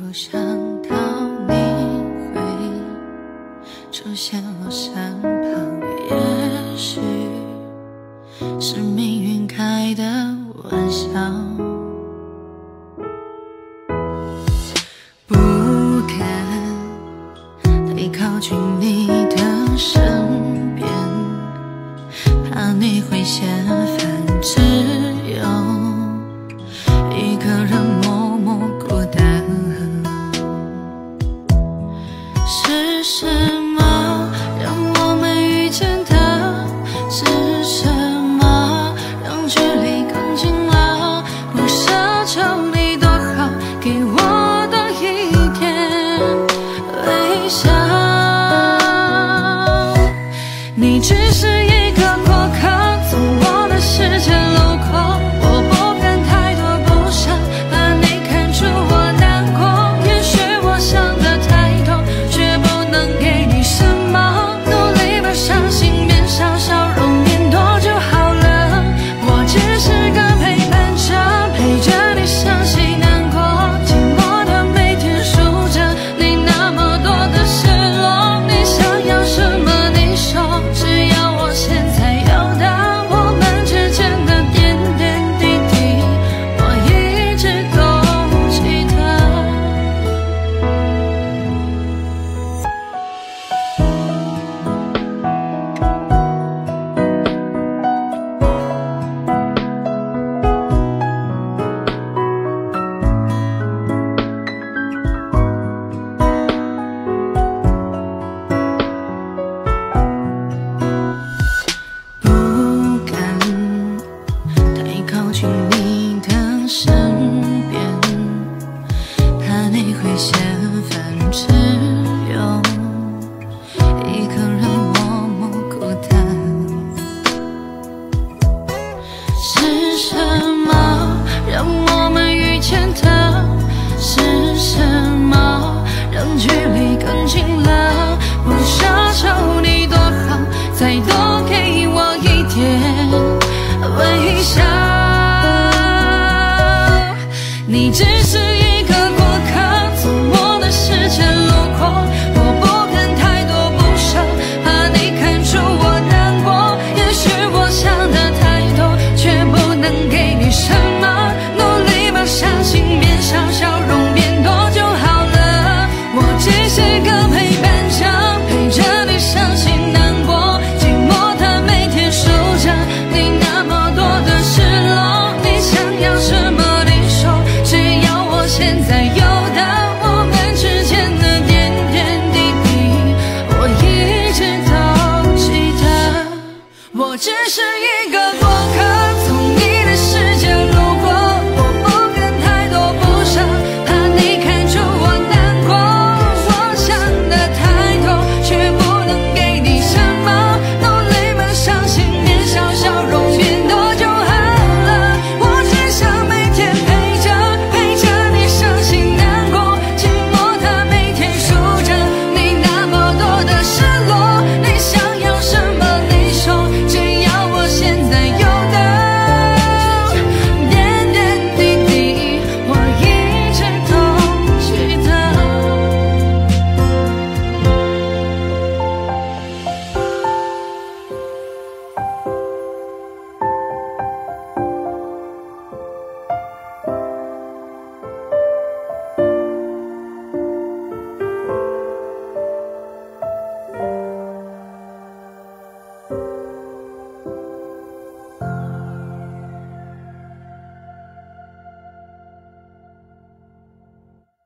不想到你会出现我身旁，也许是命运开的玩笑。不敢太靠近你的身边，怕你会嫌烦，只有一个人默默孤单。是什么让我们遇见的？是什么让距离更近了？不奢求你多好，给我多一点微笑。你只是一个过客，从我的世界路过，我不敢太多，不想把你看出我难过。也许我想的太多，却不能给你什么。努力把伤心变小，笑容变多就好了。我只是个陪伴者，陪着你伤心难过，寂寞的每天数着你那么多的失落。你想要什么你说，只要我现在有的，我们之间的点点滴滴，我一直都记得。不敢太靠近你的身边，怕你会嫌烦，只有一个人默默孤单。是什么让我们遇见的？是什么让距离更近了？不奢求你多好，再多给我一点微笑。你只是一个过客，从我的世界路过，我不敢太多，不想怕你看出我难过。也许我想的太多，却不能给你什么。努力把伤心变小，笑容变多就好了。我只是个陪伴者，陪着你伤心难过，寂寞的每天数着你那么多的失落。你想要什么你说，只要我现在有的，我们之间的点点滴滴，我一直都记得。我只是一个